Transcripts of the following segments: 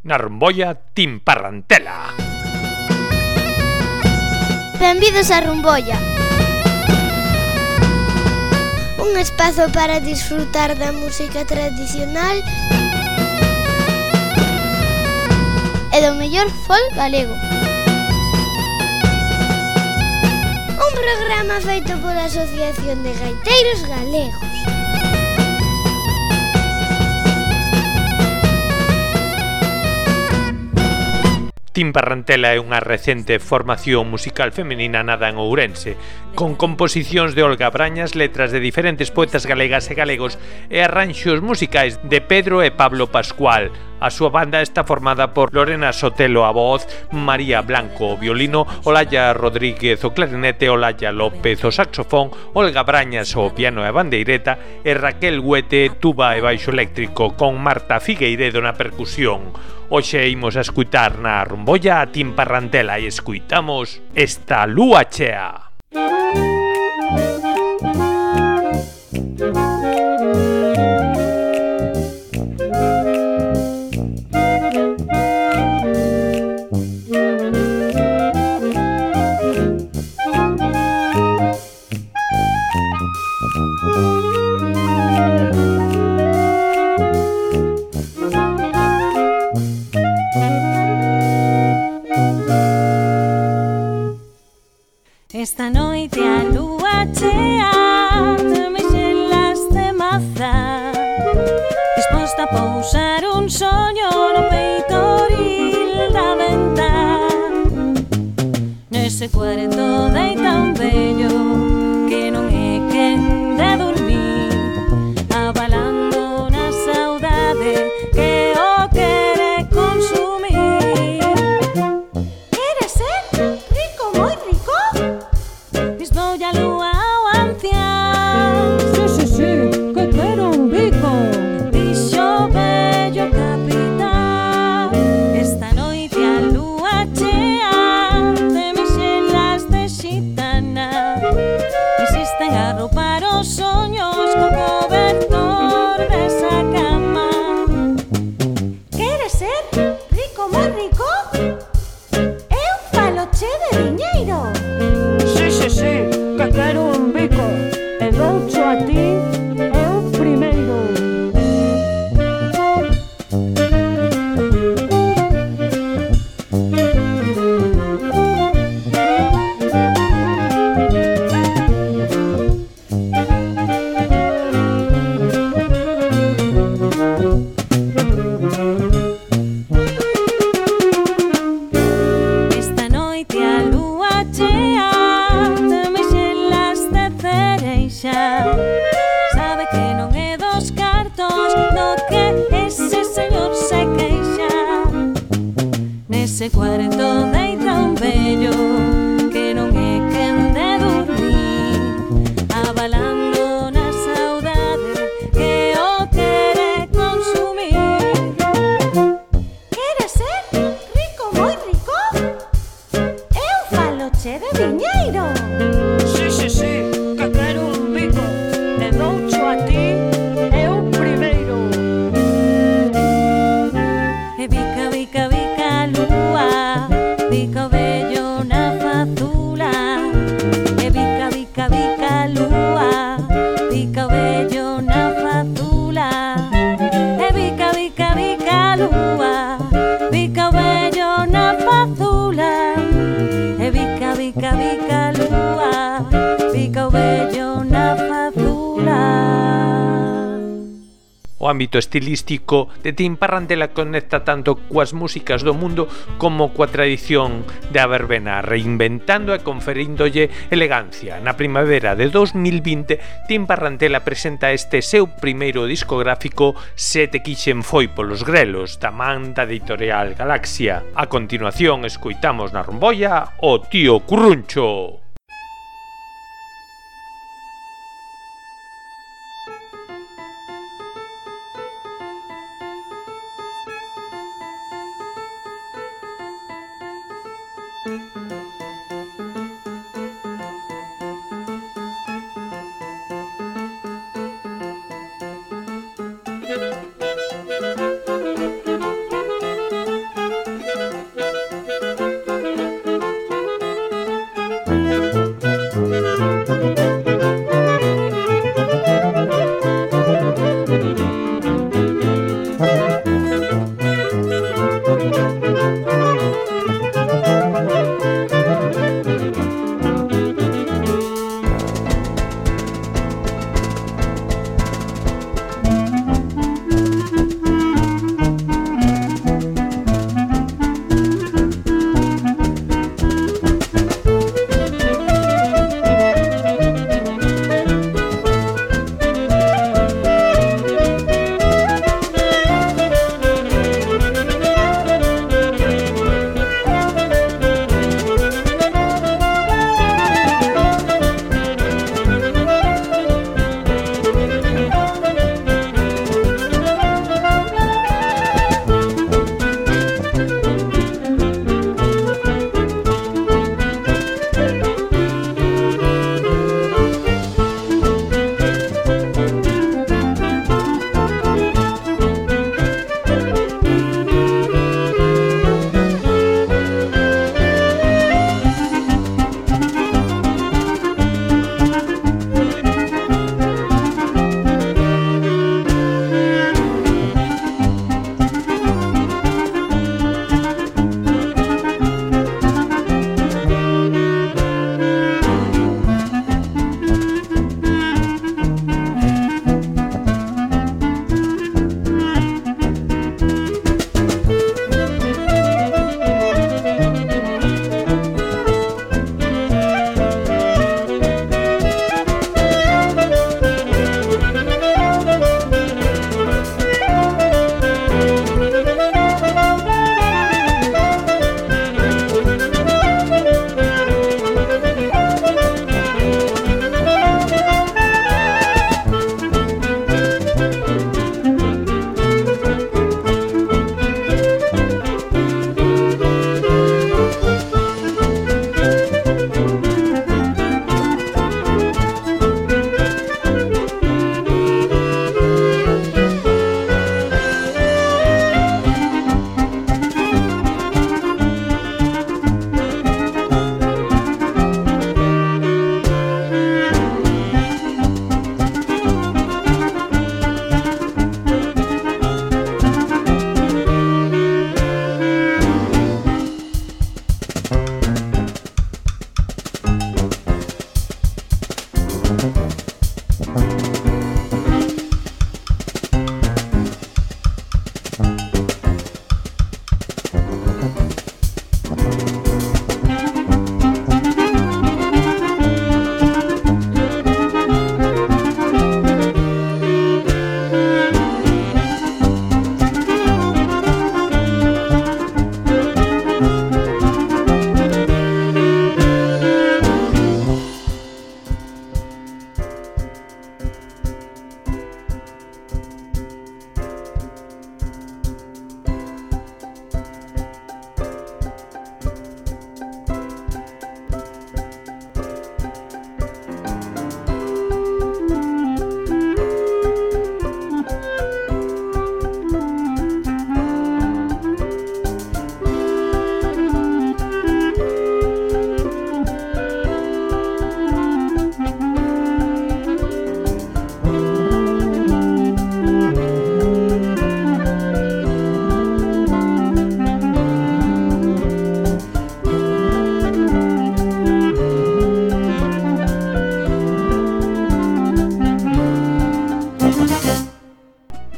Na Rumboia, Timparrantela. Benvidos a Rumboia. Un espazo para disfrutar da música tradicional e do mellor folk galego. Un programa feito pola Asociación de Gaiteiros Galegos. Timparrantela é unha recente formación musical femenina nada en Ourense, con composicións de Olga Brañas, letras de diferentes poetas galegas e galegos e arranxos musicais de Pedro e Pablo Pascual. A súa banda está formada por Lorena Sotelo a voz, María Blanco o violino, Olaya Rodríguez o clarinete, Olaya López o saxofón, Olga Brañas o piano e bandeireta e Raquel Huete tuba e baixo eléctrico, con Marta Figueiredo na percusión. Hoxe imos a escutar na Rumboia a Timparrantela e escuitamos esta lúa chea. Esta noite a lúa chea de mexelas de maza, disposta a pousar un soño no peitoril da ventá. Nese cuarto deita un vello que non é quen de dormir, abalando na saudade que o quere consumir. Quere ser rico, moi rico? Disnoulle a lúa ao ancián. Sí, que quero un bico. Dixo o vello capitán. Esta noite a lúa chea de mexelas de xitana insisten a arropar os soños co cobertor desa cama. Quere ser rico, moi rico? Eu faloche de diñeiro. Sí, que quero un bico. E doucho a ti, eu primeiro. Esta noite a lúa chea de mexelas de cereixa sabe que non é dos cartos do que ese señor se queixa. Nese cuarto deita un vello que non é quen de dormir, abalando na saudade que o quere consumir. Quere ser rico, moi rico? Eu faloche de diñeiro. Sí, que quero un bico. E doucho a ti, eu primeiro. E bica, bica, bica a lúa, bica o vello na facula. E bica, bica, bica a lúa, bica o vello na facula. E bica, bica, bica a lúa, bica o vello na facula. E bica, bica, bica a lúa, bica o vello na facula. O ámbito estilístico de Timparrantela conecta tanto coas músicas do mundo como coa tradición da verbena, reinventando e conferíndolle elegancia. Na primavera de 2020, Timparrantela presenta este seu primeiro discográfico Se te quixen foi polos grelos, da man da editorial Galaxia. A continuación, escoitamos na Rumboia o Tío Curruncho.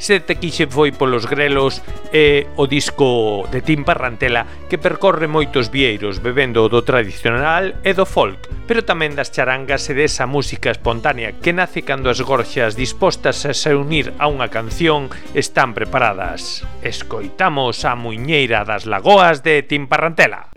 Sete Quixe foi polos grelos e o disco de Tim Parrantela que percorre moitos vieiros bebendo do tradicional e do folk, pero tamén das charangas e desa música espontánea que nace cando as gorxas dispostas a se unir a unha canción están preparadas. Escoitamos a Muiñeira das Lagoas de Tim Parrantela.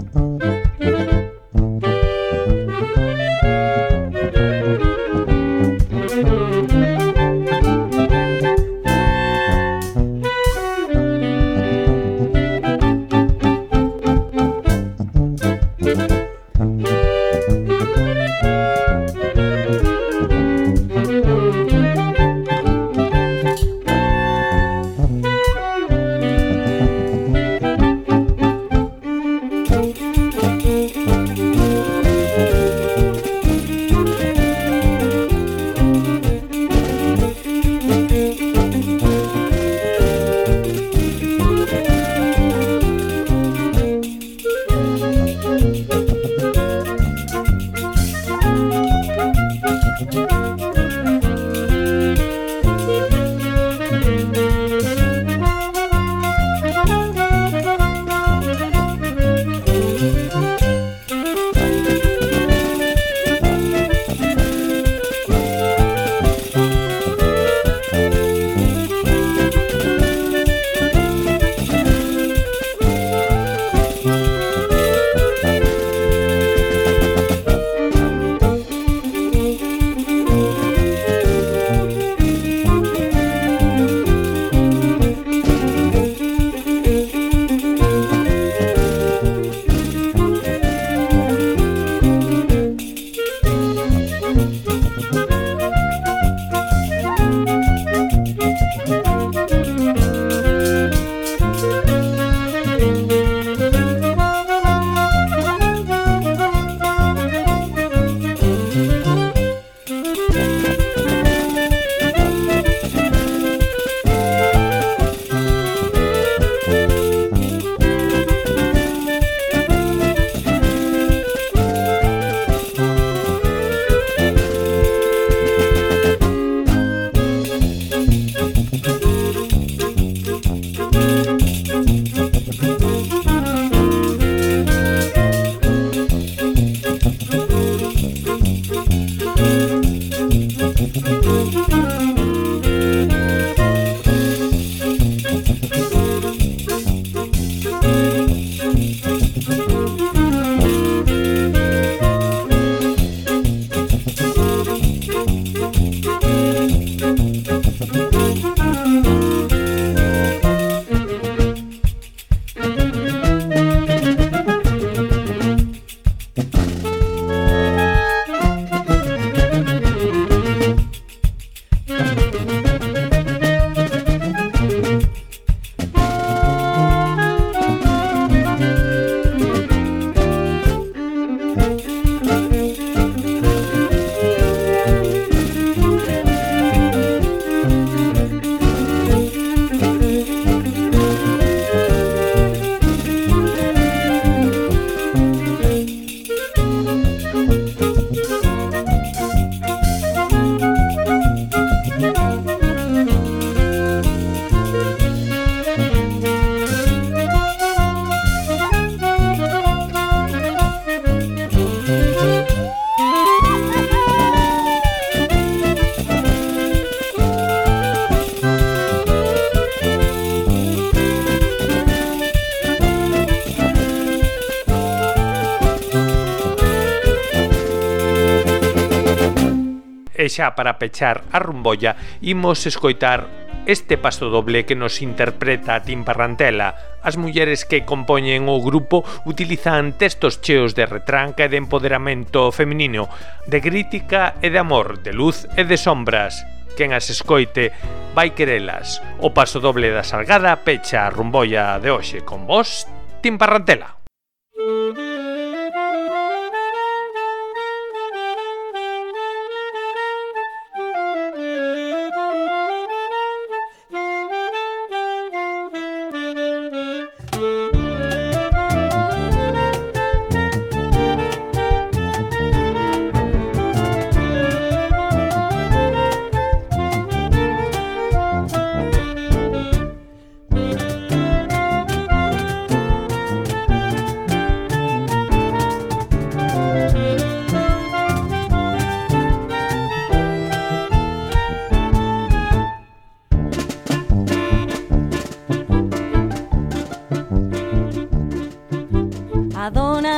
E xa para pechar a rumbolla imos escoitar este paso doble que nos interpreta Tim Parrantela. As mulleres que compoñen o grupo utilizan textos cheos de retranca e de empoderamento feminino, de crítica e de amor, de luz e de sombras. Quen as escoite vai querelas. O paso doble da Salgada pecha a rumbolla de hoxe con vos, Tim Parrantela.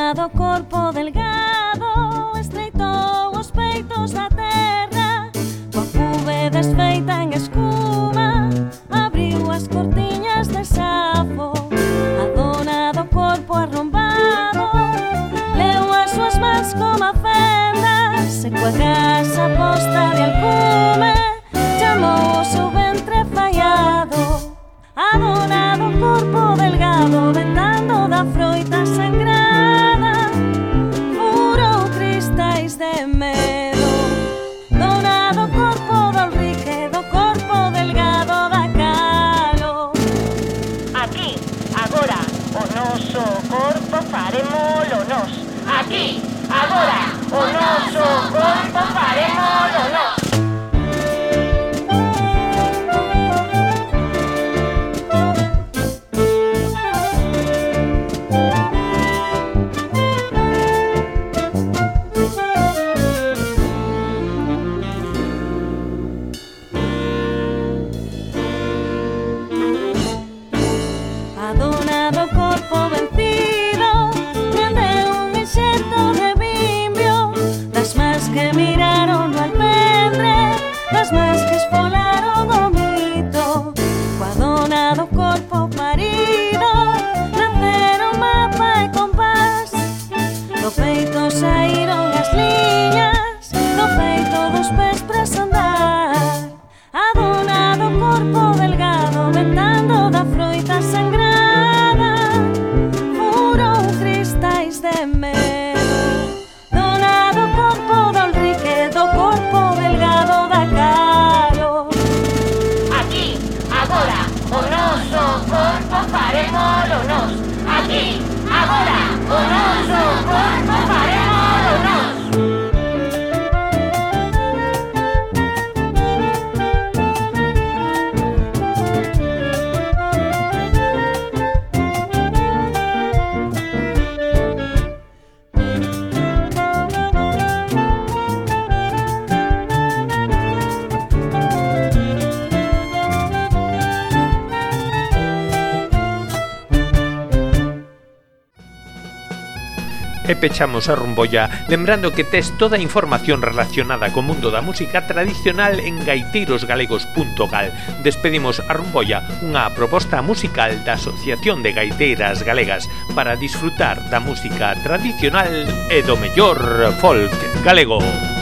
dona do corpo delgado estreitou os peitos da terra, coa pube desfeita en escuma abriu as cortiñas de Safo. A dona do corpo arrombado leu as súas mans como fendas e coa casa posta de alcume chamou o seu ventre fallado. A dona do corpo delgado ventando da froita sangrada furou cristais de medo. Dona do corpo do rique, do corpo delgado da calo. Aquí, agora, o noso corpo farémolo nós. Aquí, agora, o noso corpo farémolo nós. A dona do corpo vencido prendeu un enxerto de bimbio das mans que miraron no alpendre, das mans que esfolaron o mito. Coa dona do corpo parido naceron mapa e compás, do peito saíron as liñas, do peito dos pés para andar. A dona do corpo delgado ventando da froita sangrada furou cristais de medo. Dona do corpo do rique, do corpo delgado da calo. Aquí, agora, o noso corpo farémolo nós. Aquí, agora, o noso corpo farémolo nós. E pechamos a Rumbolla lembrando que tes toda a información relacionada co mundo da música tradicional en gaiteirosgalegos.gal. Despedimos a Rumbolla, unha proposta musical da Asociación de Gaiteiras Galegas para disfrutar da música tradicional e do mellor folk galego.